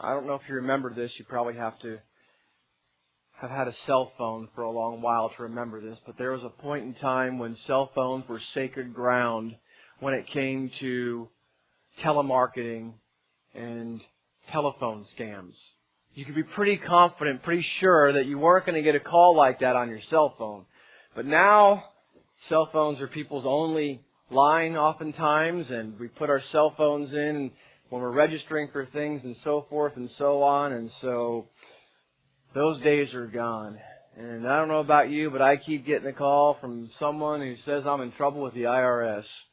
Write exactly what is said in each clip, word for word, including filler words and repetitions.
I don't know if you remember this. You probably have to have had a cell phone for a long while to remember this. But there was a point in time when cell phones were sacred ground when it came to telemarketing and telephone scams. You could be pretty confident, pretty sure that you weren't going to get a call like that on your cell phone. But now, cell phones are people's only line oftentimes, and we put our cell phones in when we're registering for things and so forth and so on, and so those days are gone. And I don't know about you, but I keep getting a call from someone who says I'm in trouble with the I R S.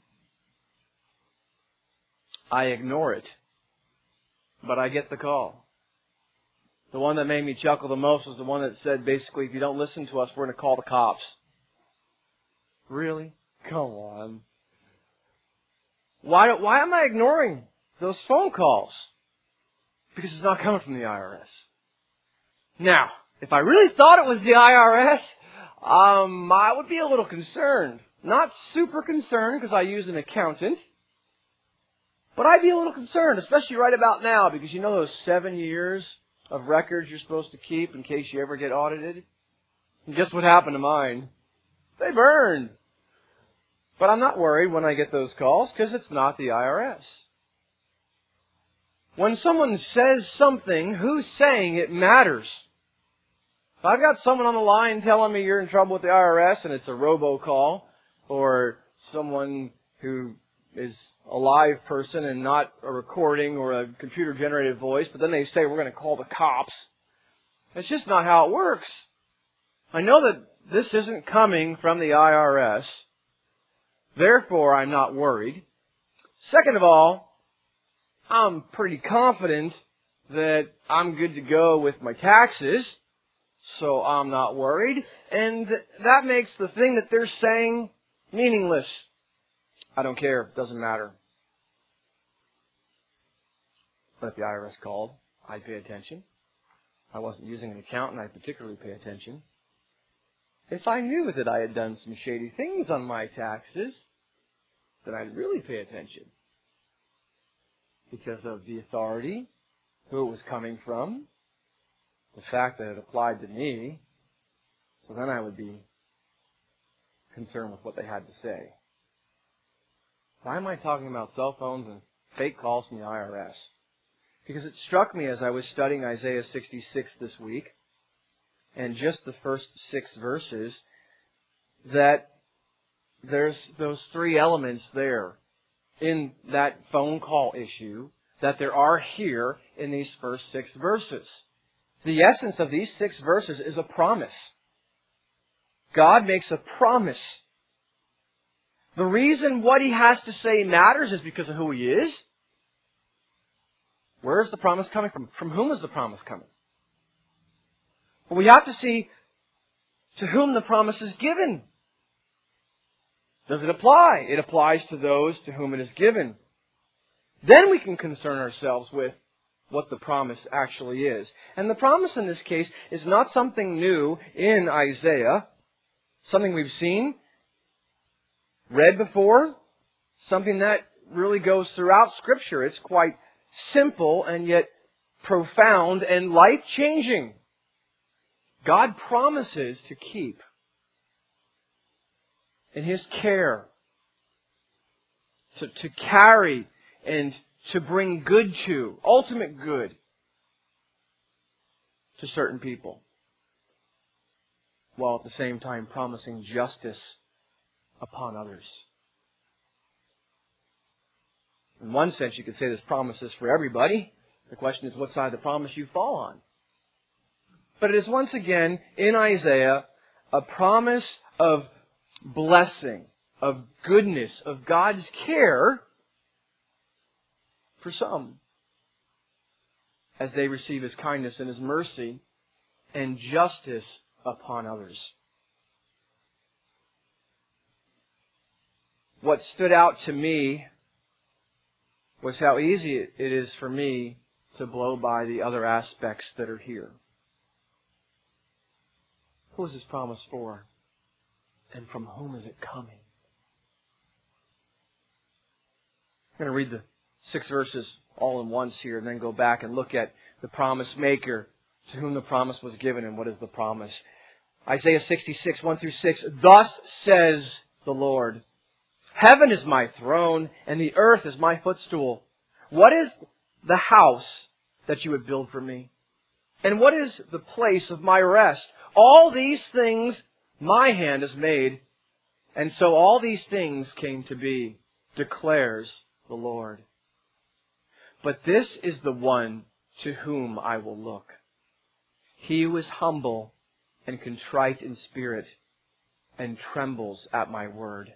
I ignore it, but I get the call. The one that made me chuckle the most was the one that said, basically, if you don't listen to us, we're going to call the cops. Really? Come on. Why, why am I ignoring those phone calls? Because it's not coming from the I R S. Now, if I really thought it was the I R S, um, I would be a little concerned. Not super concerned because I use an accountant. But I'd be a little concerned, especially right about now, because you know those seven years of records you're supposed to keep in case you ever get audited? And guess what happened to mine? They burned. But I'm not worried when I get those calls because it's not the I R S. When someone says something, who's saying it matters. If I've got someone on the line telling me you're in trouble with the I R S and it's a robocall, or someone who is a live person and not a recording or a computer-generated voice, but then they say we're going to call the cops. It's just not how it works. I know that this isn't coming from the I R S. Therefore, I'm not worried. Second of all, I'm pretty confident that I'm good to go with my taxes, so I'm not worried. And that makes the thing that they're saying meaningless. I don't care. It doesn't matter. But if the I R S called, I'd pay attention. If I wasn't using an accountant, I'd particularly pay attention. If I knew that I had done some shady things on my taxes, then I'd really pay attention. Because of the authority, who it was coming from, the fact that it applied to me, so then I would be concerned with what they had to say. Why am I talking about cell phones and fake calls from the I R S? Because it struck me as I was studying Isaiah sixty-six this week, and just the first six verses, that there's those three elements there in that phone call issue that there are here in these first six verses. The essence of these six verses is a promise. God makes a promise. The reason what He has to say matters is because of who He is. Where is the promise coming from? From whom is the promise coming? Well, we have to see to whom the promise is given. Does it apply? It applies to those to whom it is given. Then we can concern ourselves with what the promise actually is. And the promise in this case is not something new in Isaiah, something we've seen, read before, something that really goes throughout Scripture. It's quite simple and yet profound and life-changing. God promises to keep in His care, to, to carry and to bring good to, ultimate good, to certain people, while at the same time promising justice upon others. In one sense, you could say this promise is for everybody. The question is what side of the promise you fall on. But it is once again, in Isaiah, a promise of blessing, of goodness, of God's care for some, as they receive His kindness and His mercy and justice upon others. What stood out to me was how easy it is for me to blow by the other aspects that are here. Who is this promise for? And from whom is it coming? I'm going to read the six verses all in once here and then go back and look at the promise maker, to whom the promise was given, and what is the promise. Isaiah sixty-six, one through six, "Thus says the Lord, Heaven is my throne, and the earth is my footstool. What is the house that you would build for me? And what is the place of my rest? All these things my hand has made, and so all these things came to be, declares the Lord. But this is the one to whom I will look. He who is humble and contrite in spirit, and trembles at my word.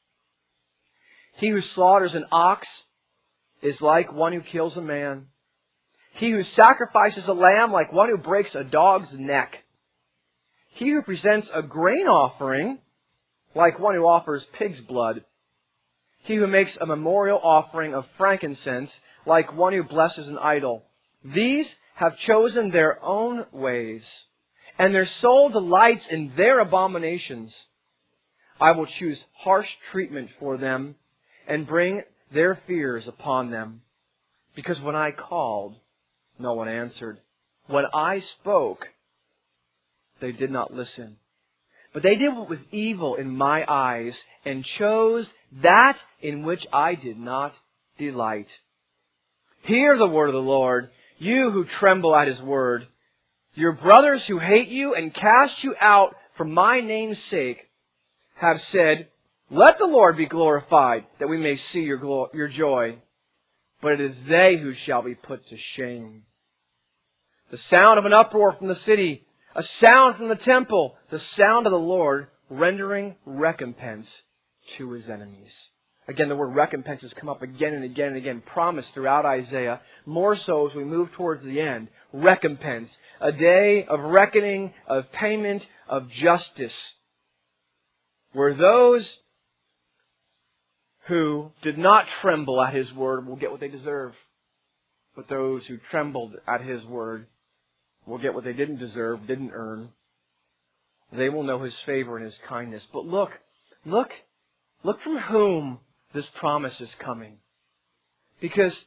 He who slaughters an ox is like one who kills a man. He who sacrifices a lamb like one who breaks a dog's neck. He who presents a grain offering like one who offers pig's blood. He who makes a memorial offering of frankincense like one who blesses an idol. These have chosen their own ways, and their soul delights in their abominations. I will choose harsh treatment for them and bring their fears upon them. Because when I called, no one answered. When I spoke, they did not listen. But they did what was evil in my eyes and chose that in which I did not delight. Hear the word of the Lord, you who tremble at His word. Your brothers who hate you and cast you out for my name's sake have said, Let the Lord be glorified, that we may see your, glo- your joy. But it is they who shall be put to shame. The sound of an uproar from the city, a sound from the temple, the sound of the Lord rendering recompense to His enemies. Again, the word recompense has come up again and again and again, promised throughout Isaiah, more so as we move towards the end. Recompense, a day of reckoning, of payment, of justice, where those who did not tremble at His word will get what they deserve, but those who trembled at His word will get what they didn't deserve, didn't earn. They will know His favor and His kindness. But look, look, look from whom this promise is coming. Because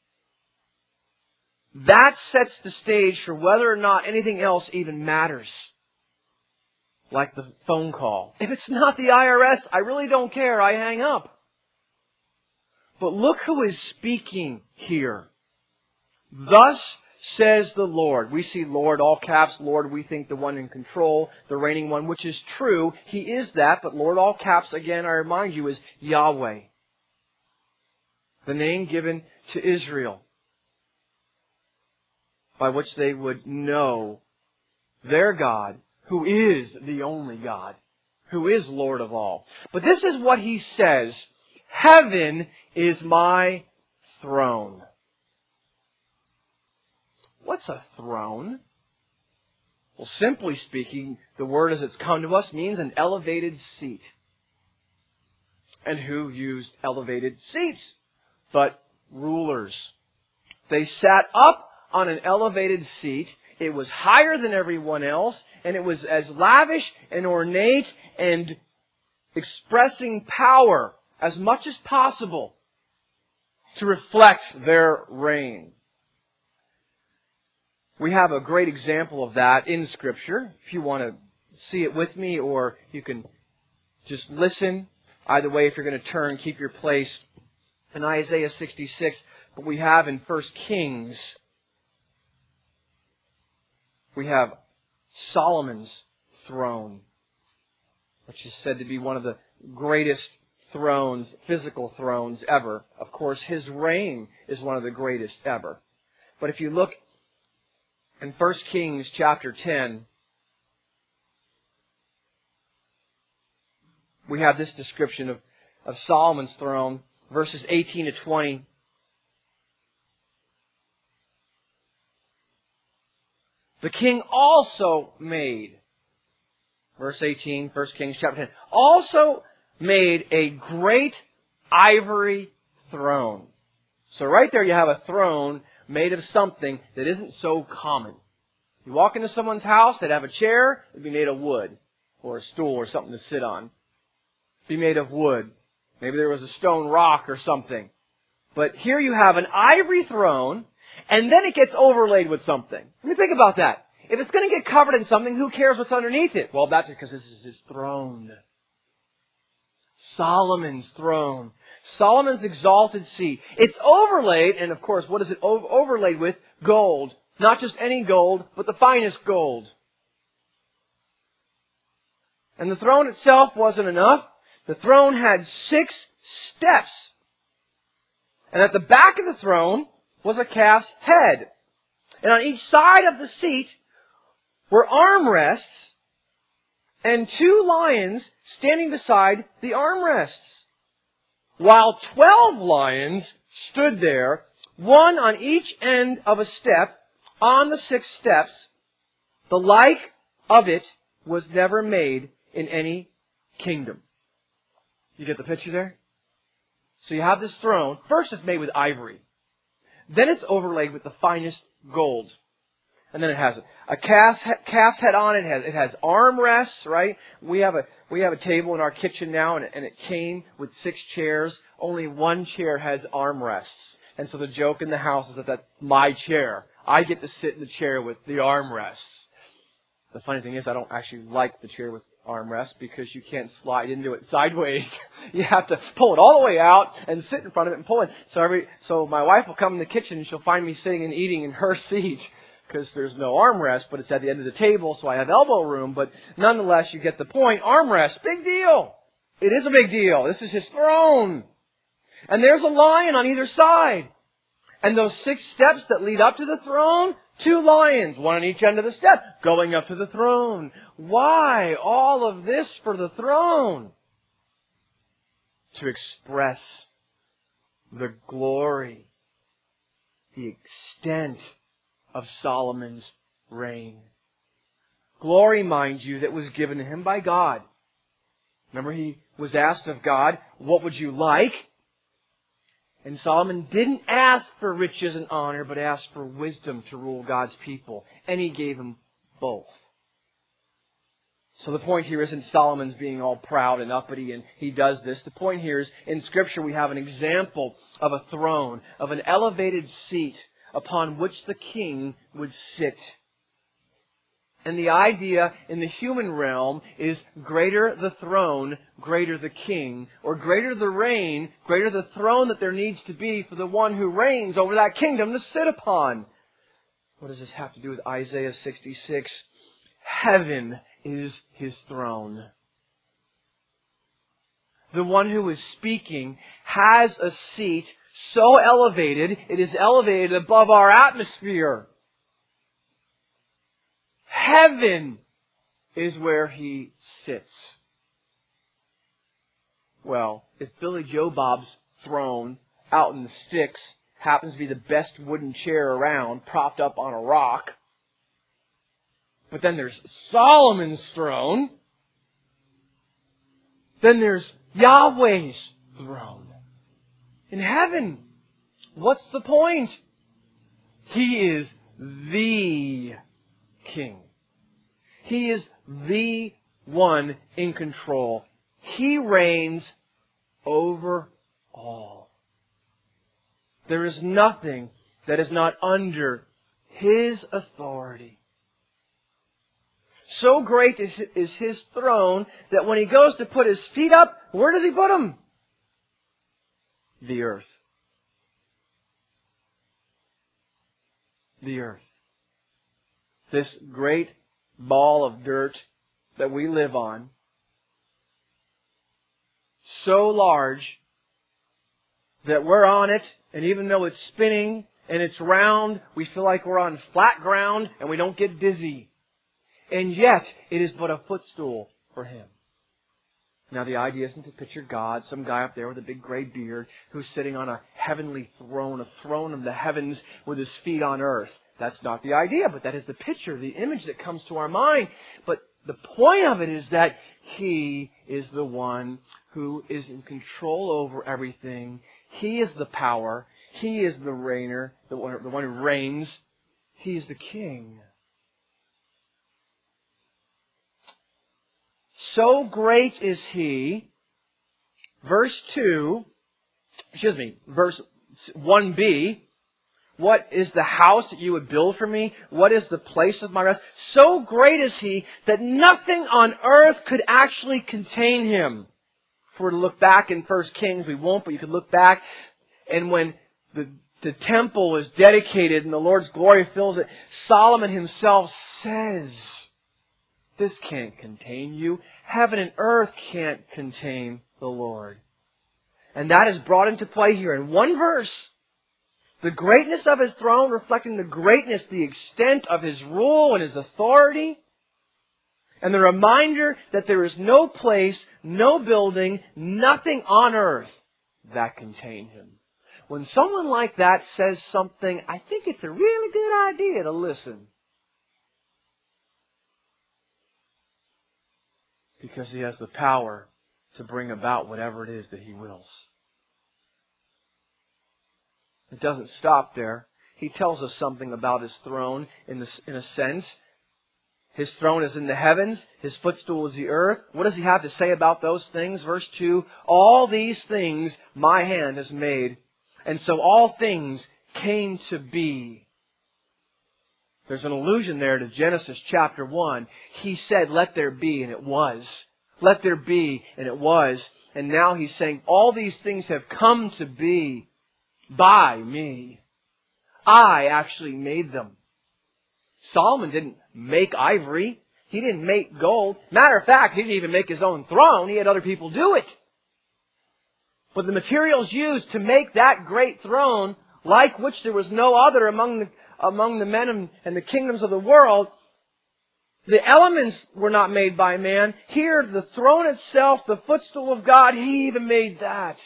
that sets the stage for whether or not anything else even matters. Like the phone call. If it's not the I R S, I really don't care. I hang up. But look who is speaking here. Thus says the Lord. We see Lord, all caps, Lord, we think the one in control, the reigning one, which is true. He is that, but Lord, all caps, again, I remind you, is Yahweh. The name given to Israel, by which they would know their God, who is the only God, who is Lord of all. But this is what He says, Heaven is my throne. What's a throne? Well, simply speaking, the word as it's come to us means an elevated seat. And who used elevated seats? But rulers. They sat up on an elevated seat. It was higher than everyone else, and it was as lavish and ornate and expressing power as much as possible to reflect their reign. We have a great example of that in Scripture. If you want to see it with me, or you can just listen. Either way, if you're going to turn, keep your place in Isaiah sixty-six. But we have in First Kings, we have Solomon's throne, which is said to be one of the greatest thrones, physical thrones ever. Of course, his reign is one of the greatest ever. But if you look in First Kings chapter ten, we have this description of, of Solomon's throne, verses eighteen to twenty. The king also made, verse eighteen, First Kings chapter ten, also made a great ivory throne. So right there you have a throne made of something that isn't so common. You walk into someone's house, they'd have a chair, it'd be made of wood, or a stool or something to sit on. It'd be made of wood. Maybe there was a stone rock or something. But here you have an ivory throne, and then it gets overlaid with something. I mean, think about that. If it's going to get covered in something, who cares what's underneath it? Well, that's because this is his throne. Solomon's throne. Solomon's exalted seat. It's overlaid, and of course, what is it overlaid with? Gold. Not just any gold, but the finest gold. And the throne itself wasn't enough. The throne had six steps. And at the back of the throne was a calf's head. And on each side of the seat were armrests and two lions standing beside the armrests, while twelve lions stood there, one on each end of a step on the six steps. The like of it was never made in any kingdom. You get the picture there? So you have this throne. First it's made with ivory. Then it's overlaid with the finest gold. And then it has a calf's, calf's head on it. It has, it has armrests, right? We have a, we have a table in our kitchen now, and it, and it came with six chairs. Only one chair has armrests. And so the joke in the house is that that's my chair. I get to sit in the chair with the armrests. The funny thing is I don't actually like the chair with armrests because you can't slide into it sideways. You have to pull it all the way out and sit in front of it and pull it. So every, so my wife will come in the kitchen and she'll find me sitting and eating in her seat because there's no armrest, but it's at the end of the table, so I have elbow room. But nonetheless, you get the point. Armrest, big deal. It is a big deal. This is his throne. And there's a lion on either side. And those six steps that lead up to the throne, two lions, one on each end of the step, going up to the throne. Why all of this for the throne? To express the glory, the extent of Solomon's reign. Glory, mind you, that was given to him by God. Remember, he was asked of God, what would you like? And Solomon didn't ask for riches and honor, but asked for wisdom to rule God's people. And he gave him both. So the point here isn't Solomon's being all proud and uppity and he does this. The point here is in Scripture we have an example of a throne, of an elevated seat upon which the king would sit. And the idea in the human realm is greater the throne, greater the king, or greater the reign, greater the throne that there needs to be for the one who reigns over that kingdom to sit upon. What does this have to do with Isaiah sixty-six? Heaven is his throne. The one who is speaking has a seat so elevated, it is elevated above our atmosphere. Heaven is where he sits. Well, if Billy Joe Bob's throne out in the sticks happens to be the best wooden chair around, propped up on a rock, but then there's Solomon's throne, then there's Yahweh's throne. In heaven, what's the point? He is the king. He is the one in control. He reigns over all. There is nothing that is not under his authority. So great is his throne that when he goes to put his feet up, where does he put them? The earth. The earth. This great ball of dirt that we live on, so large that we're on it, and even though it's spinning and it's round, we feel like we're on flat ground and we don't get dizzy. And yet, it is but a footstool for him. Now, the idea isn't to picture God, some guy up there with a big gray beard who's sitting on a heavenly throne, a throne of the heavens with his feet on earth. That's not the idea, but that is the picture, the image that comes to our mind. But the point of it is that he is the one who is in control over everything. He is the power. He is the reigner, the one, the one who reigns. He is the king. So great is he, verse two, excuse me, verse one b, what is the house that you would build for me? What is the place of my rest? So great is He that nothing on earth could actually contain Him. If we're to look back in First Kings, we won't, but you could look back, and when the, the temple is dedicated and the Lord's glory fills it, Solomon himself says, this can't contain you. Heaven and earth can't contain the Lord. And that is brought into play here in one verse. The greatness of His throne reflecting the greatness, the extent of His rule and His authority. And the reminder that there is no place, no building, nothing on earth that contain Him. When someone like that says something, I think it's a really good idea to listen. Because He has the power to bring about whatever it is that He wills. It doesn't stop there. He tells us something about His throne in, this, in a sense. His throne is in the heavens. His footstool is the earth. What does He have to say about those things? Verse two, all these things my hand has made. And so all things came to be. There's an allusion there to Genesis chapter one. He said, let there be, and it was. Let there be, and it was. And now He's saying, all these things have come to be by me. I actually made them. Solomon didn't make ivory. He didn't make gold. Matter of fact, he didn't even make his own throne. He had other people do it. But the materials used to make that great throne, like which there was no other among the, among the men and the kingdoms of the world, the elements were not made by man. Here, the throne itself, the footstool of God, He even made that.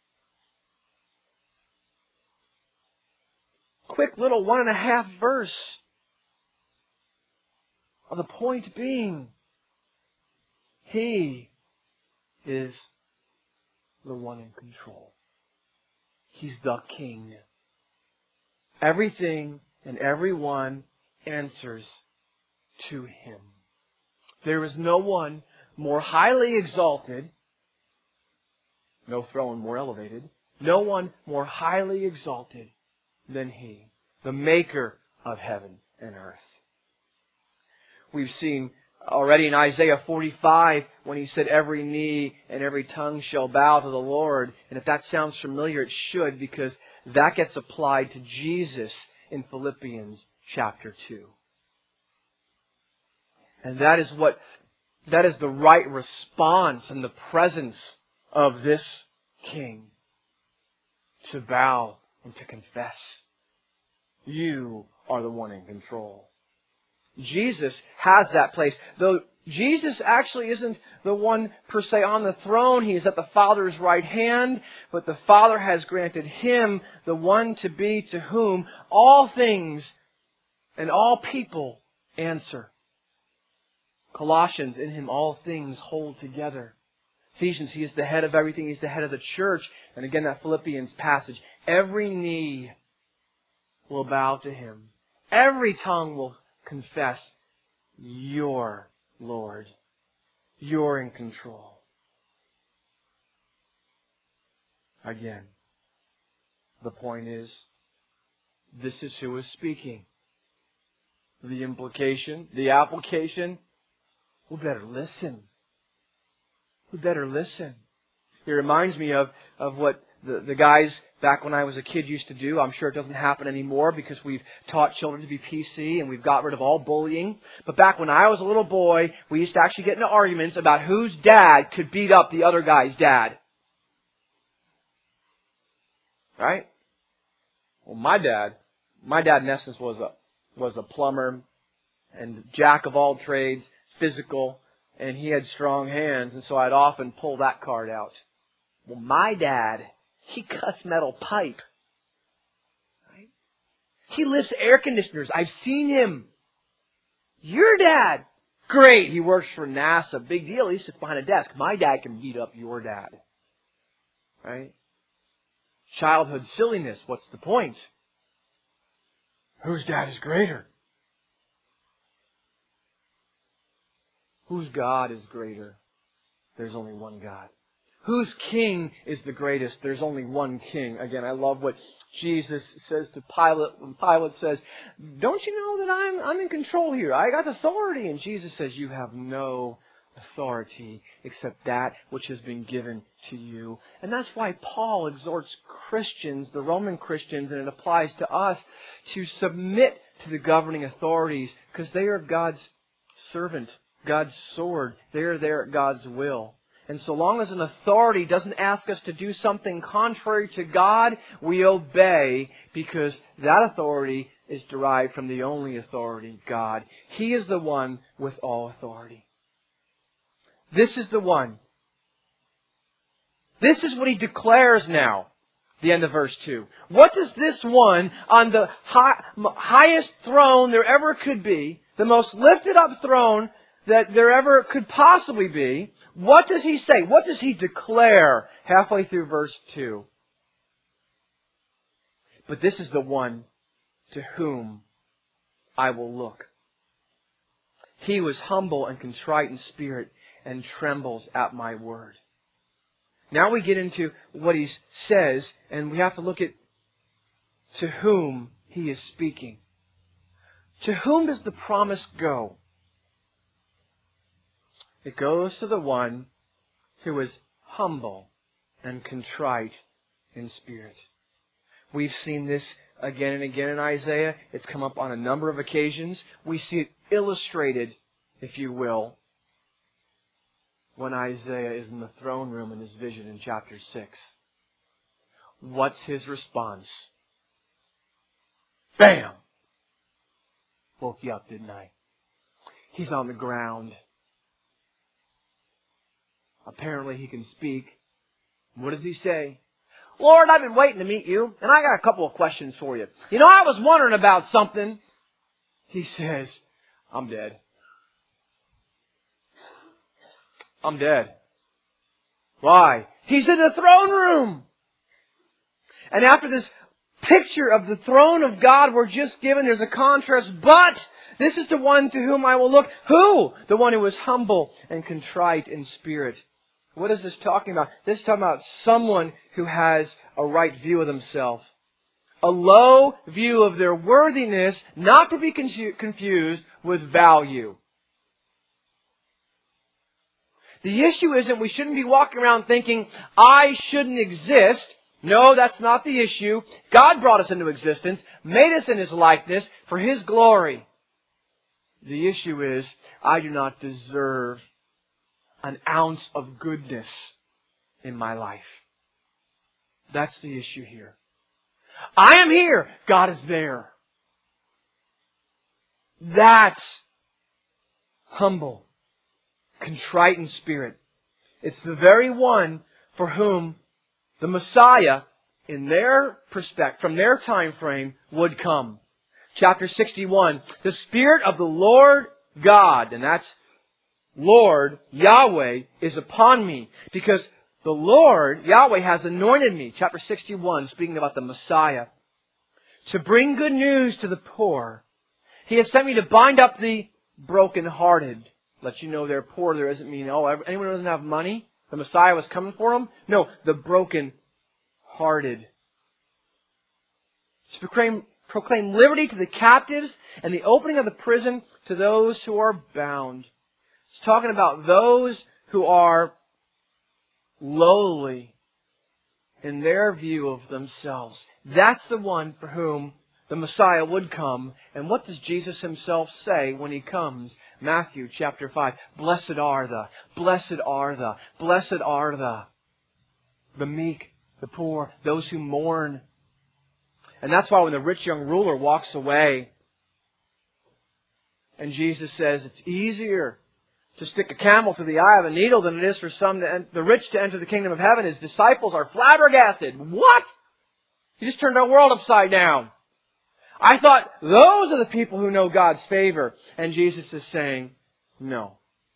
Quick little one and a half verse. The point being, He is the one in control. He's the King. Everything and everyone answers to Him. There is no one more highly exalted, no throne more elevated, no one more highly exalted than He, the Maker of heaven and earth. We've seen already in Isaiah forty-five when He said, every knee and every tongue shall bow to the Lord. And if that sounds familiar, it should, because that gets applied to Jesus in Philippians chapter two. And that is what, that is the right response in the presence of this King. To bow and to confess. You are the one in control. Jesus has that place. Though Jesus actually isn't the one per se on the throne. He is at the Father's right hand. But the Father has granted Him the one to be to whom all things and all people answer. Colossians, in Him all things hold together. Ephesians, He is the head of everything. He's the head of the church. And again, that Philippians passage. Every knee will bow to Him. Every tongue will confess, You're Lord. You're in control. Again, the point is, this is who is speaking. The implication, the application, we better listen. We better listen. It reminds me of, of what the, the guys back when I was a kid used to do. I'm sure it doesn't happen anymore because we've taught children to be P C and we've got rid of all bullying. But back when I was a little boy, we used to actually get into arguments about whose dad could beat up the other guy's dad. Right? Well, my dad, my dad in essence was a, was a plumber and jack of all trades, physical, and he had strong hands, and so I'd often pull that card out. Well, my dad, he cuts metal pipe. Right? He lifts air conditioners. I've seen him. Your dad, great. He works for NASA. Big deal. He sits behind a desk. My dad can beat up your dad. Right? Childhood silliness. What's the point? Whose dad is greater? Whose God is greater? There's only one God. Whose king is the greatest? There's only one king. Again, I love what Jesus says to Pilate when Pilate says, don't you know that I'm, I'm in control here? I got authority. And Jesus says, you have no authority except that which has been given to you. And that's why Paul exhorts Christians, the Roman Christians, and it applies to us, to submit to the governing authorities because they are God's servant, God's sword. They are there at God's will. And so long as an authority doesn't ask us to do something contrary to God, we obey because that authority is derived from the only authority, God. He is the one with all authority. This is the one. This is what he declares now. The end of verse two. What does this one on the high, highest throne there ever could be, the most lifted up throne that there ever could possibly be, what does he say? What does he declare halfway through verse two? But this is the one to whom I will look. He was humble and contrite in spirit and trembles at my word. Now we get into what he says, and we have to look at to whom he is speaking. To whom does the promise go? It goes to the one who is humble and contrite in spirit. We've seen this again and again in Isaiah. It's come up on a number of occasions. We see it illustrated, if you will, when Isaiah is in the throne room in his vision in chapter six. What's his response? Bam! Woke you up, didn't I? He's on the ground. Apparently he can speak. What does he say? Lord, I've been waiting to meet you, and I got a couple of questions for you. You know, I was wondering about something. He says, I'm dead. I'm dead. Why? He's in the throne room. And after this picture of the throne of God we're just given, there's a contrast. But this is the one to whom I will look. Who? The one who is humble and contrite in spirit. What is this talking about? This is talking about someone who has a right view of themselves. A low view of their worthiness, not to be confused with value. The issue isn't we shouldn't be walking around thinking, I shouldn't exist. No, that's not the issue. God brought us into existence, made us in His likeness for His glory. The issue is, I do not deserve an ounce of goodness in my life. That's the issue here. I am here. God is there. That's humble, contrite in spirit. It's the very one for whom the Messiah, in their perspective, from their time frame, would come. Chapter sixty-one, the Spirit of the Lord God, and that's Lord, Yahweh, is upon me, because the Lord, Yahweh, has anointed me, chapter sixty-one, speaking about the Messiah, to bring good news to the poor. He has sent me to bind up the brokenhearted. Let you know they're poor. There doesn't mean, oh, anyone who doesn't have money, the Messiah was coming for them. No, the brokenhearted. To proclaim, proclaim liberty to the captives and the opening of the prison to those who are bound. It's talking about those who are lowly in their view of themselves. That's the one for whom the Messiah would come. And what does Jesus Himself say when He comes? Matthew chapter five. Blessed are the, blessed are the, blessed are the, the meek, the poor, those who mourn. And that's why when the rich young ruler walks away, and Jesus says it's easier to stick a camel through the eye of a needle than it is for some to, the rich to enter the kingdom of heaven. His disciples are flabbergasted. What? You just turned our world upside down. I thought those are the people who know God's favor. And Jesus is saying, no.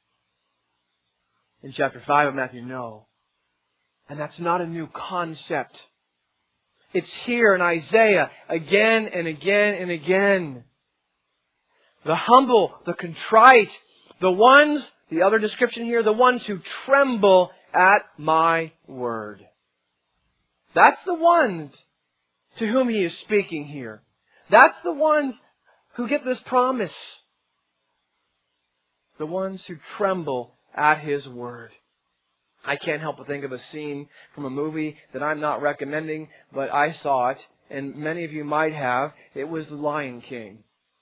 In chapter five of Matthew, no. And that's not a new concept. It's here in Isaiah again and again and again. The humble, the contrite, the ones, the other description here, the ones who tremble at my word. That's the ones to whom He is speaking here. That's the ones who get this promise. The ones who tremble at His word. I can't help but think of a scene from a movie that I'm not recommending, but I saw it, and many of you might have. It was The Lion King.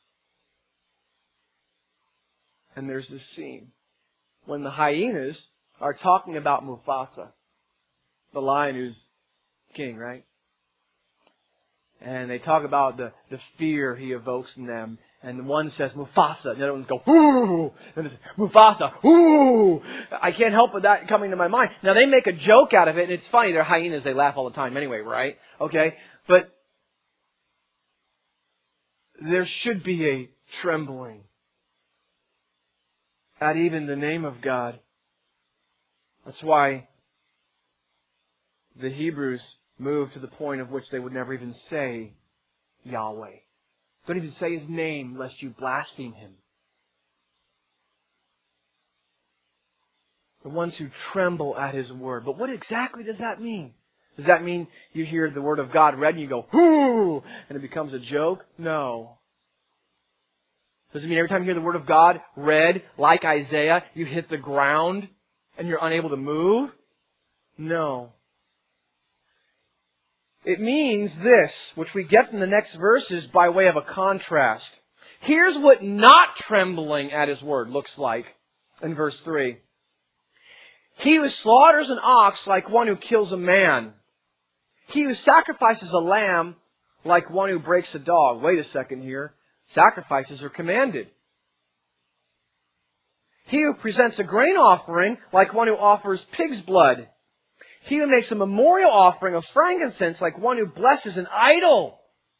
And there's this scene when the hyenas are talking about Mufasa, the lion who's king, right? And they talk about the, the fear he evokes in them. And the one says, Mufasa. And the other ones go, ooh. And it's Mufasa, ooh. I can't help but that coming to my mind. Now, they make a joke out of it, and it's funny. They're hyenas. They laugh all the time anyway, right? Okay? But there should be a trembling at even the name of God. That's why the Hebrews moved to the point of which they would never even say Yahweh. Don't even say His name lest you blaspheme Him. The ones who tremble at His word. But what exactly does that mean? Does that mean you hear the word of God read and you go, whoo, and it becomes a joke? No. Does it mean every time you hear the word of God read, like Isaiah, you hit the ground and you're unable to move? No. It means this, which we get from the next verses by way of a contrast. Here's what not trembling at His word looks like in verse three. He who slaughters an ox like one who kills a man. He who sacrifices a lamb like one who breaks a dog. Wait a second here. Sacrifices are commanded. He who presents a grain offering like one who offers pig's blood. He who makes a memorial offering of frankincense like one who blesses an idol.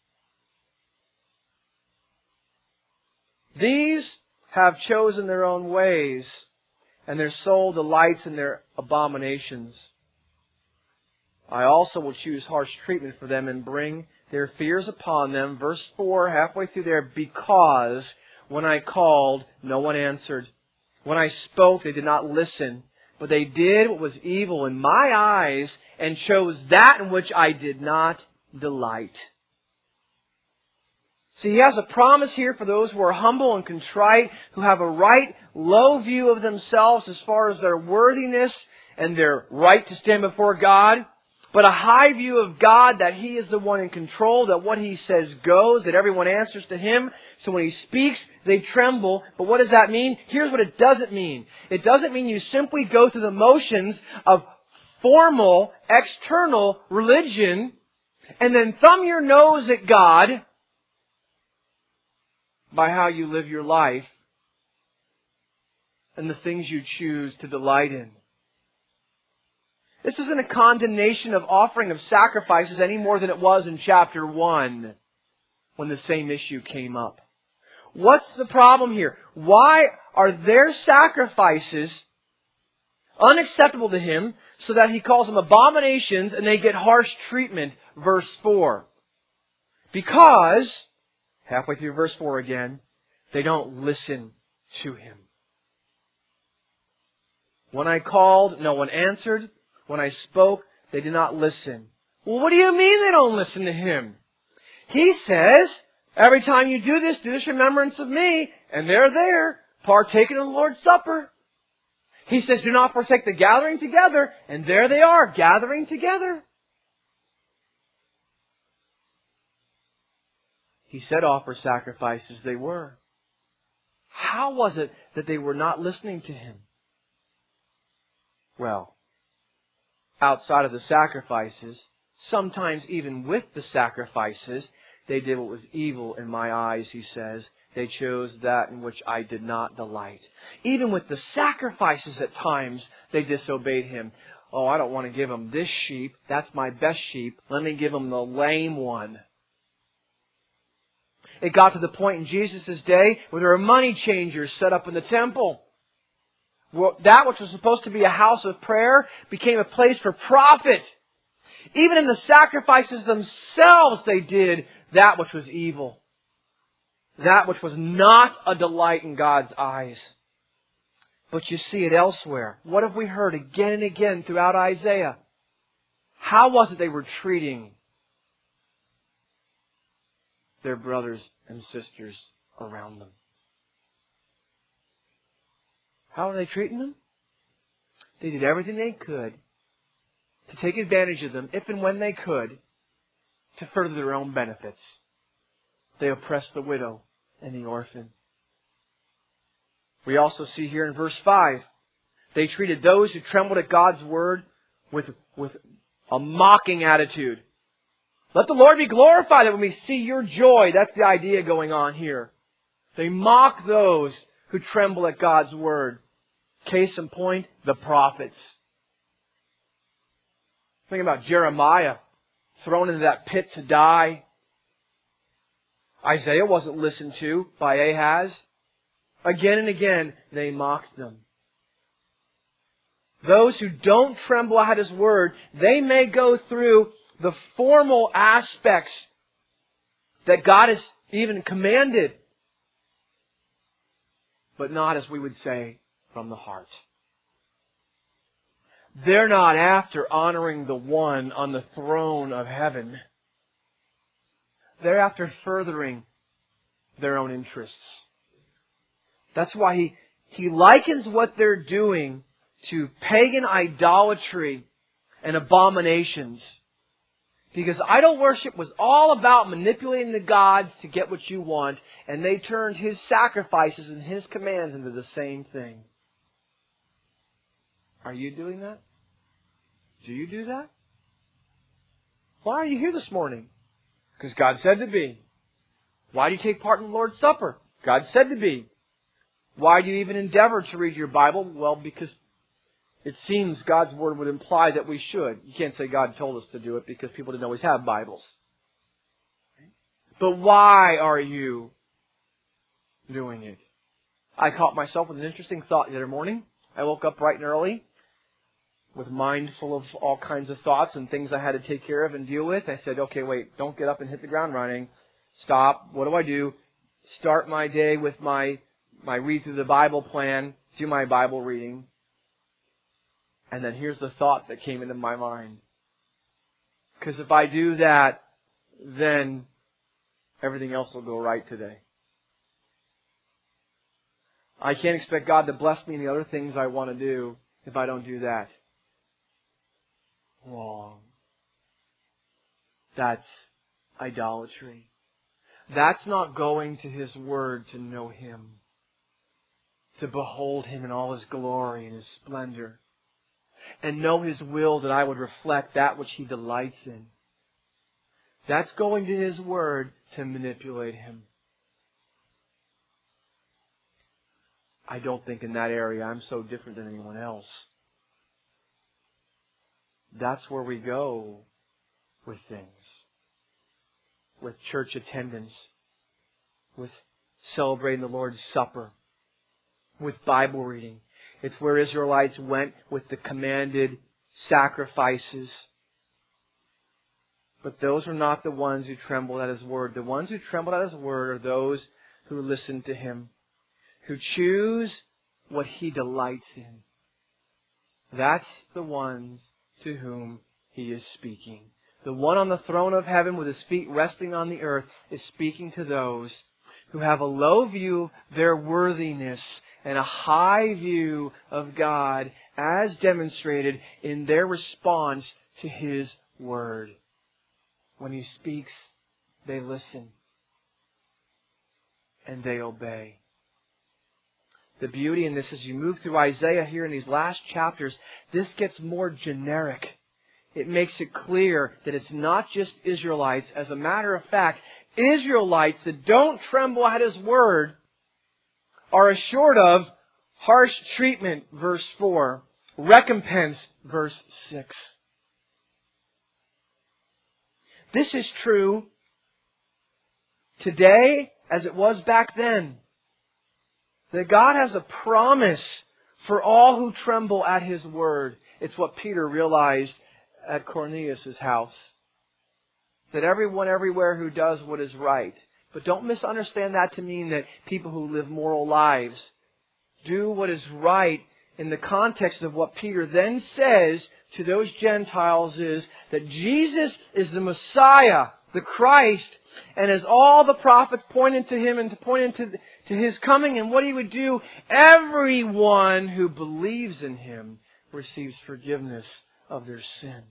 These have chosen their own ways, and their soul delights in their abominations. I also will choose harsh treatment for them and bring their fears upon them. Verse four, halfway through there, because when I called, no one answered. When I spoke, they did not listen. But they did what was evil in my eyes and chose that in which I did not delight. See, He has a promise here for those who are humble and contrite, who have a right, low view of themselves as far as their worthiness and their right to stand before God, but a high view of God, that He is the one in control, that what He says goes, that everyone answers to Him. So when He speaks, they tremble. But what does that mean? Here's what it doesn't mean. It doesn't mean you simply go through the motions of formal, external religion and then thumb your nose at God by how you live your life and the things you choose to delight in. This isn't a condemnation of offering of sacrifices any more than it was in chapter one when the same issue came up. What's the problem here? Why are their sacrifices unacceptable to Him so that He calls them abominations and they get harsh treatment? Verse four. Because, halfway through verse four again, they don't listen to Him. When I called, no one answered. When I spoke, they did not listen. Well, what do you mean they don't listen to Him? He says, every time you do this, do this remembrance of me. And they're there, partaking of the Lord's Supper. He says, do not forsake the gathering together. And there they are, gathering together. He said offer sacrifices. They were. How was it that they were not listening to Him? Well, outside of the sacrifices, sometimes even with the sacrifices, they did what was evil in my eyes, He says. They chose that in which I did not delight. Even with the sacrifices at times, they disobeyed Him. Oh, I don't want to give Him this sheep. That's my best sheep. Let me give Him the lame one. It got to the point in Jesus' day where there were money changers set up in the temple. Well, that which was supposed to be a house of prayer became a place for profit. Even in the sacrifices themselves, they did that which was evil. That which was not a delight in God's eyes. But you see it elsewhere. What have we heard again and again throughout Isaiah? How was it they were treating their brothers and sisters around them? How were they treating them? They did everything they could to take advantage of them, if and when they could, to further their own benefits. They oppressed the widow and the orphan. We also see here in verse five, they treated those who trembled at God's word with, with a mocking attitude. Let the Lord be glorified that when we see your joy. That's the idea going on here. They mock those who tremble at God's word. Case in point, the prophets. Think about Jeremiah thrown into that pit to die. Isaiah wasn't listened to by Ahaz. Again and again, they mocked them. Those who don't tremble at His word, they may go through the formal aspects that God has even commanded, but not, as we would say, from the heart. They're not after honoring the one on the throne of heaven. They're after furthering their own interests. That's why he, he likens what they're doing to pagan idolatry and abominations. Because idol worship was all about manipulating the gods to get what you want, and they turned His sacrifices and His commands into the same thing. Are you doing that? Do you do that? Why are you here this morning? Because God said to be. Why do you take part in the Lord's Supper? God said to be. Why do you even endeavor to read your Bible? Well, because it seems God's Word would imply that we should. You can't say God told us to do it because people didn't always have Bibles. But why are you doing it? I caught myself with an interesting thought the other morning. I woke up bright and early with a mind full of all kinds of thoughts and things I had to take care of and deal with. I said, okay, wait, don't get up and hit the ground running. Stop. What do I do? Start my day with my, my read through the Bible plan, do my Bible reading. And then here's the thought that came into my mind. Because if I do that, then everything else will go right today. I can't expect God to bless me in the other things I want to do if I don't do that. Wrong. That's idolatry. That's not going to His Word to know Him, to behold Him in all His glory and His splendor, and know His will that I would reflect that which He delights in. That's going to His Word to manipulate Him. I don't think in that area I'm so different than anyone else. That's where we go with things. With church attendance. With celebrating the Lord's Supper. With Bible reading. It's where Israelites went with the commanded sacrifices. But those are not the ones who trembled at His word. The ones who trembled at His word are those who listen to Him. Who choose what He delights in. That's the ones to whom He is speaking. The one on the throne of heaven with His feet resting on the earth is speaking to those who have a low view of their worthiness and a high view of God as demonstrated in their response to His word. When He speaks, they listen and they obey. The beauty in this, as you move through Isaiah here in these last chapters, this gets more generic. It makes it clear that it's not just Israelites. As a matter of fact, Israelites that don't tremble at His word are assured of harsh treatment, verse four, recompense, verse six. This is true today as it was back then. That God has a promise for all who tremble at His word. It's what Peter realized at Cornelius' house. That everyone everywhere who does what is right. But don't misunderstand that to mean that people who live moral lives do what is right in the context of what Peter then says to those Gentiles is that Jesus is the Messiah, the Christ, and as all the prophets pointed to Him and pointed to, to His coming and what He would do, everyone who believes in Him receives forgiveness of their sin.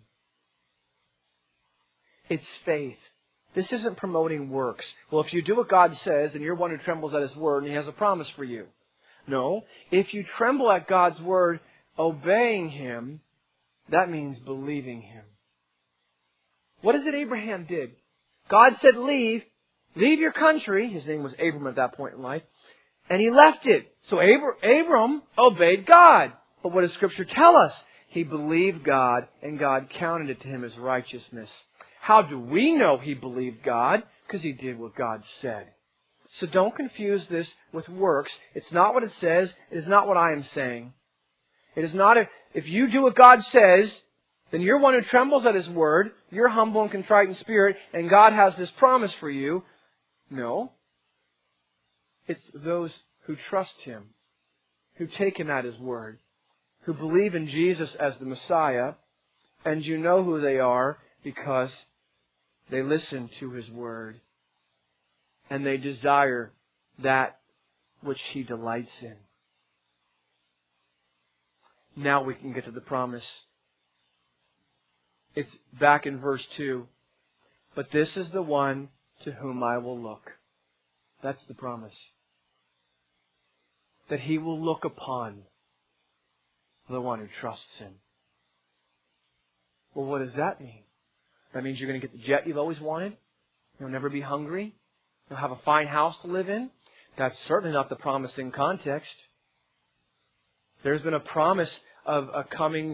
It's faith. This isn't promoting works. Well, if you do what God says, then you're one who trembles at His word and He has a promise for you. No, if you tremble at God's word, obeying Him, that means believing Him. What is it Abraham did? God said, leave. Leave your country. His name was Abram at that point in life. And he left it. So Abram, Abram obeyed God. But what does Scripture tell us? He believed God, and God counted it to him as righteousness. How do we know he believed God? Because he did what God said. So don't confuse this with works. It's not what it says. It is not what I am saying. It is not a, if you do what God says, then you're one who trembles at His word. You're humble and contrite in spirit, and God has this promise for you. No. It's those who trust Him, who take Him at His word, who believe in Jesus as the Messiah, and you know who they are because they listen to His word, and they desire that which He delights in. Now we can get to the promise. It's back in verse two. But this is the one to whom I will look. That's the promise. That He will look upon the one who trusts Him. Well, what does that mean? That means you're going to get the jet you've always wanted? You'll never be hungry? You'll have a fine house to live in? That's certainly not the promise in context. There's been a promise of a coming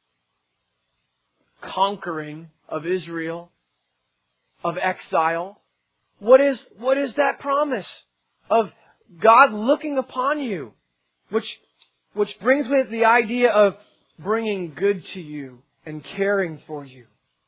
conquering of Israel, of exile. What is, what is that promise? Of God looking upon you, which, which brings with it the idea of bringing good to you and caring for you.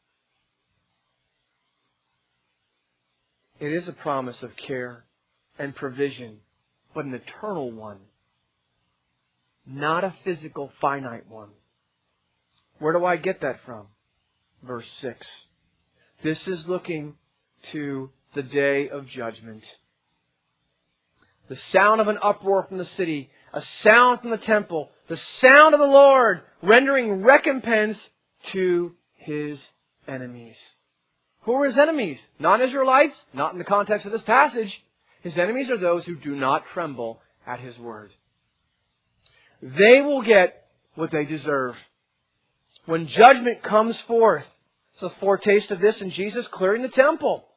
It is a promise of care and provision, but an eternal one. Not a physical, finite one. Where do I get that from? Verse six. This is looking to the day of judgment. The sound of an uproar from the city, a sound from the temple, the sound of the Lord rendering recompense to His enemies. Who are His enemies? Non-Israelites? Not in the context of this passage. His enemies are those who do not tremble at His word. They will get what they deserve. When judgment comes forth, it's a foretaste of this in Jesus clearing the temple.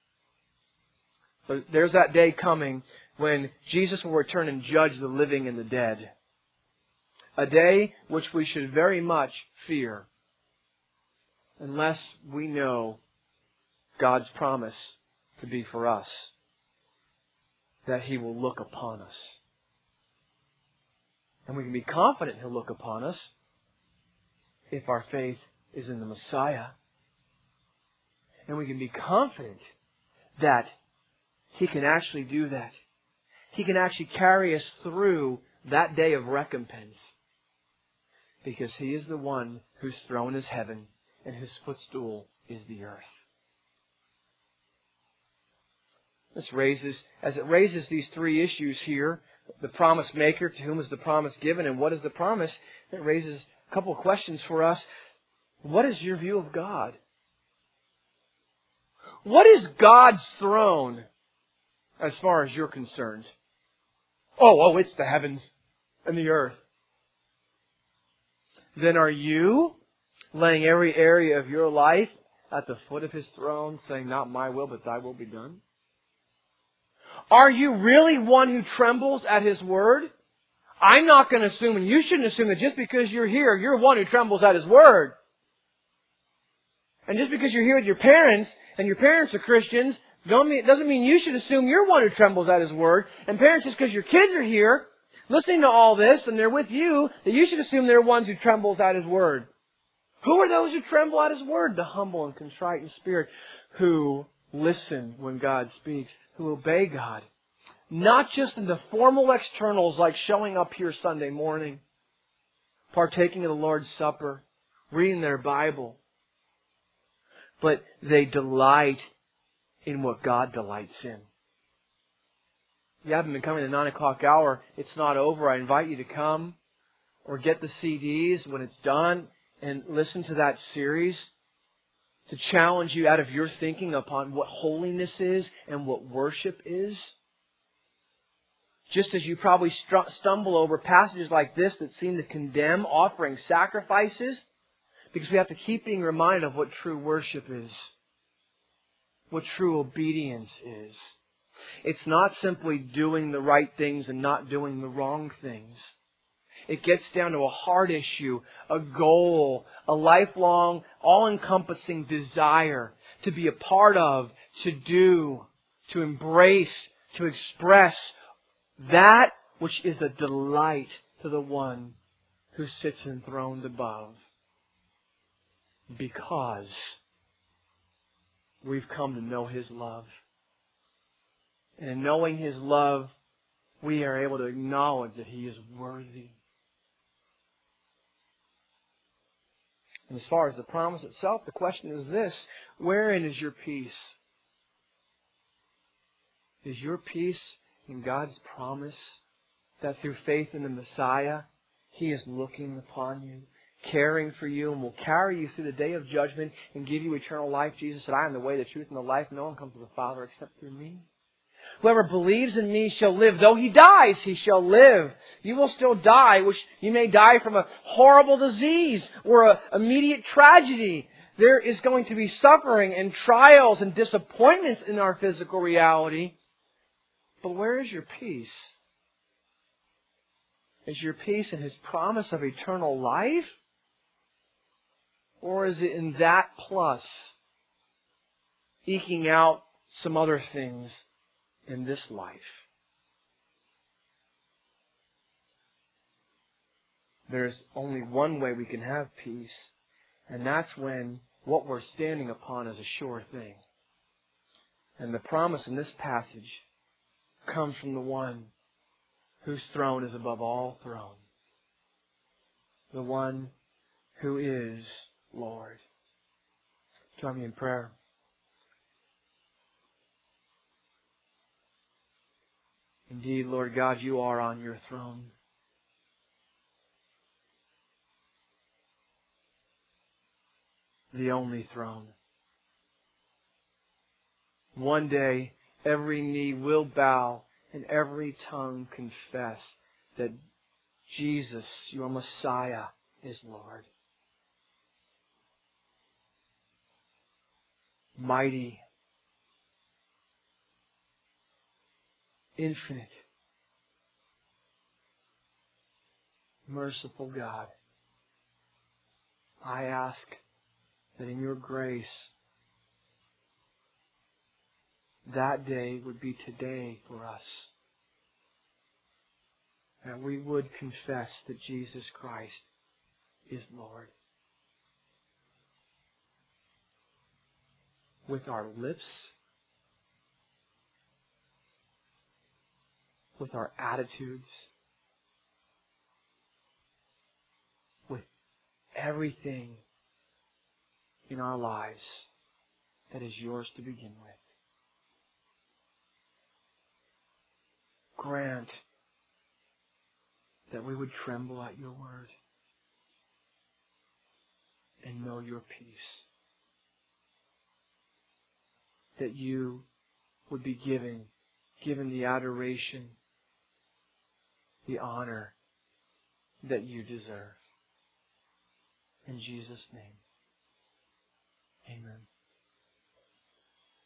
But there's that day coming when Jesus will return and judge the living and the dead. A day which we should very much fear, unless we know God's promise to be for us, that He will look upon us. And we can be confident He'll look upon us if our faith is in the Messiah. And we can be confident that He can actually do that. He can actually carry us through that day of recompense. Because He is the one whose throne is heaven and His footstool is the earth. This raises, as it raises these three issues here, the promise maker, to whom is the promise given, and what is the promise, it raises a couple of questions for us. What is your view of God? What is God's throne as far as you're concerned? Oh, oh, it's the heavens and the earth. Then are you laying every area of your life at the foot of His throne, saying, not my will, but Thy will be done? Are you really one who trembles at His word? I'm not going to assume, and you shouldn't assume, that just because you're here, you're one who trembles at His word. And just because you're here with your parents, and your parents are Christians, don't mean, doesn't mean you should assume you're one who trembles at His word. And parents, just because your kids are here, listening to all this, and they're with you, that you should assume they're ones who trembles at His word. Who are those who tremble at His word? The humble and contrite in spirit, who listen when God speaks, who obey God. Not just in the formal externals like showing up here Sunday morning, partaking of the Lord's Supper, reading their Bible, but they delight in what God delights in. You haven't been coming to the nine o'clock hour. It's not over. I invite you to come or get the C Ds when it's done and listen to that series to challenge you out of your thinking upon what holiness is and what worship is. Just as you probably str- stumble over passages like this that seem to condemn offering sacrifices, because we have to keep being reminded of what true worship is, what true obedience is. It's not simply doing the right things and not doing the wrong things. It gets down to a heart issue, a goal, a lifelong, all-encompassing desire to be a part of, to do, to embrace, to express that which is a delight to the one who sits enthroned above. Because we've come to know His love. And in knowing His love, we are able to acknowledge that He is worthy. And as far as the promise itself, the question is this: wherein is your peace? Is your peace in God's promise that through faith in the Messiah, He is looking upon you, caring for you, and will carry you through the day of judgment and give you eternal life? Jesus said, I am the way, the truth, and the life. No one comes to the Father except through me. Whoever believes in me shall live. Though he dies, he shall live. You will still die, which you may die from a horrible disease or an immediate tragedy. There is going to be suffering and trials and disappointments in our physical reality. But where is your peace? Is your peace in His promise of eternal life? Or is it in that plus eking out some other things in this life? There's only one way we can have peace, and that's when what we're standing upon is a sure thing. And the promise in this passage comes from the one whose throne is above all thrones. The one who is Lord. Join me in prayer. Indeed, Lord God, You are on Your throne. The only throne. One day, every knee will bow and every tongue confess that Jesus, Your Messiah, is Lord. Mighty, infinite, merciful God, I ask that in Your grace, that day would be today for us. That we would confess that Jesus Christ is Lord. With our lips, with our attitudes, with everything in our lives that is Yours to begin with. Grant that we would tremble at Your word and know Your peace. That You would be given, given the adoration, the honor that You deserve. In Jesus' name.